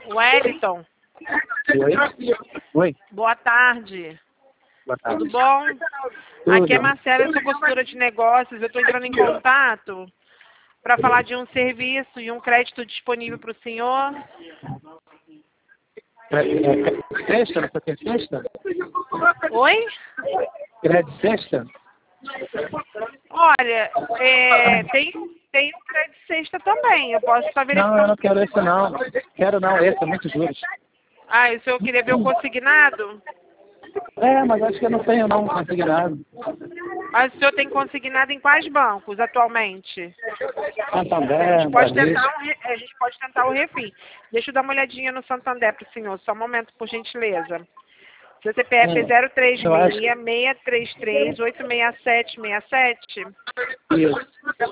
Wellington, Oi? Oi? boa tarde. Boa tarde. Tudo bom? Tudo. Aqui é Marcela, eu sou consultora de negócios. Eu estou entrando em contato para falar de um serviço e um crédito disponível para o senhor. Sexta? Você quer sexta? Oi? Crédito sexta? Olha, tem um crédito sexta também. Eu posso estar Não, verificando. eu não quero esse não. Quero não, esse é muito juros. Ah, e o senhor queria ver o consignado? É, mas acho que eu não tenho não, consignado. Mas o senhor tem consignado em quais bancos atualmente? Santander, A gente pode Bradesco. tentar o refim. Deixa eu dar uma olhadinha no Santander para o senhor. Só um momento, por gentileza. Seu CPF é Eu acho 036-633-86767. isso.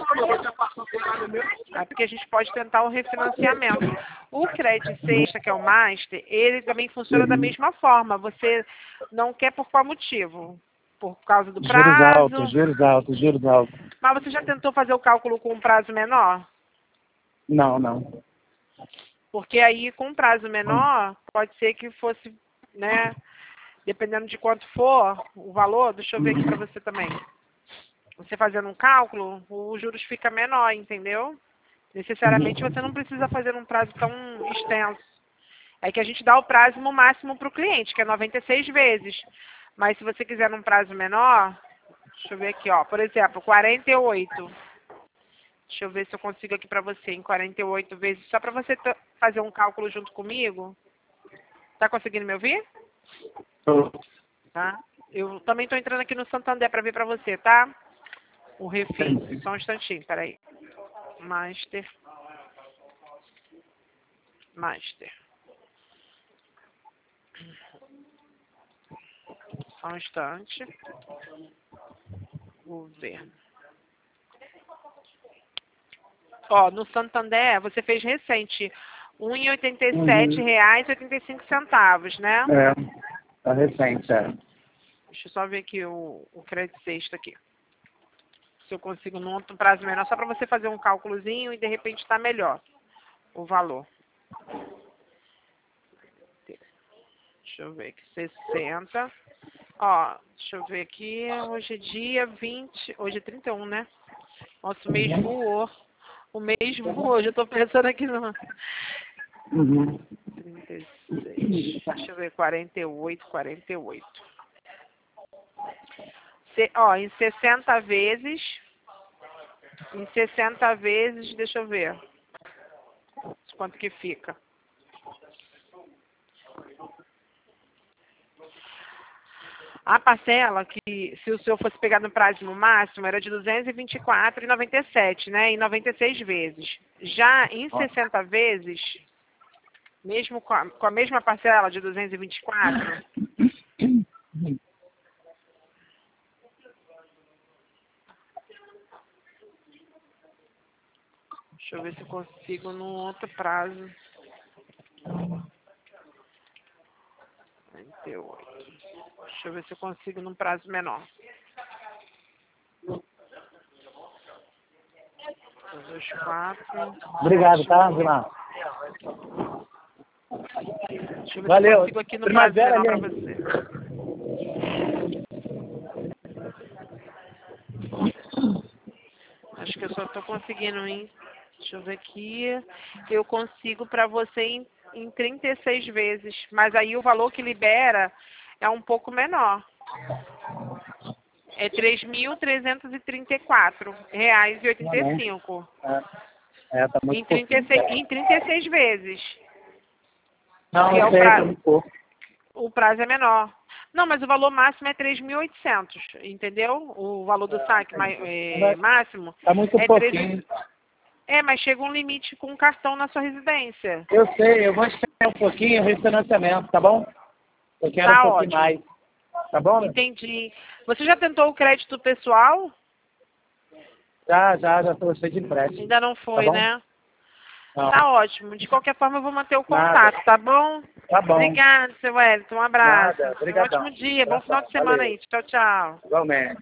É porque a gente pode tentar o refinanciamento. O crédito sexta, que é o Master, ele também funciona da mesma forma. Você não quer por qual motivo? Por causa do Juros prazo? altos, juros altos, juros altos. Mas você já tentou fazer o cálculo com um prazo menor? Não, não. Porque aí, com um prazo menor, pode ser que fosse, né? Dependendo de quanto for o valor, deixa eu ver aqui para você também. Você fazendo um cálculo, os juros fica menor, entendeu? Necessariamente você não precisa fazer um prazo tão extenso. É que a gente dá o prazo no máximo para o cliente, que é 96 vezes. Mas se você quiser num prazo menor, deixa eu ver aqui, ó. Por exemplo, 48. Deixa eu ver se eu consigo aqui para você, em 48 vezes. Só para você fazer um cálculo junto comigo. Tá conseguindo me ouvir? Tá? Eu também estou entrando aqui no Santander para ver para você, tá? O refim. Só um instantinho, peraí. Master. Só um instante. Governo. Ó, no Santander, você fez recente. R$ 1,87,85, né? É, tá recente, é. Deixa eu só ver aqui o crédito sexta aqui. Se eu consigo num outro prazo menor, só para você fazer um cálculozinho e de repente está melhor o valor. Deixa eu ver aqui, 60. Ó, deixa eu ver aqui, hoje é dia 20, hoje é 31, né? Nossa, o mês voou. O mês voou, já estou pensando aqui no... 36, deixa eu ver, 48. Ó, em 60 vezes, deixa eu ver quanto que fica. A parcela que, se o senhor fosse pegar no prazo no máximo, era de R$ 224,97, né? Em 96 vezes. Já em 60 vezes, mesmo com a mesma parcela de 224, deixa eu ver se eu consigo num outro prazo. 48. Deixa eu ver se eu consigo num prazo menor. 224. Obrigado, tá, Vilmar? Deixa eu ver se eu Valeu. consigo aqui no prazo menor para você. Acho que eu só estou conseguindo, hein? Deixa eu ver aqui. Eu consigo para você em 36 vezes. Mas aí o valor que libera é um pouco menor. É R$ 3.334,85. Tá muito Em 36 vezes. Não, Que é eu o sei, prazo. tá muito pouco. O prazo é menor. Não, mas o valor máximo é 3.800, entendeu? O valor do saque máximo Tá muito é pouquinho. mas chega um limite com um cartão na sua residência. Eu sei, eu vou esperar um pouquinho o refinanciamento, tá bom? Eu quero Tá um pouquinho ótimo. mais. Tá bom? Entendi. Você já tentou o crédito pessoal? Já estou cheio de empréstimo. Ainda não foi, Tá bom? né? Não. Tá ótimo. De qualquer forma, eu vou manter o Nada. contato, tá bom? Tá bom. Obrigada, seu Wellington. Um abraço. Nada. Um ótimo Obrigadão. dia. Bom final de semana Valeu. aí. Tchau, tchau. Igualmente.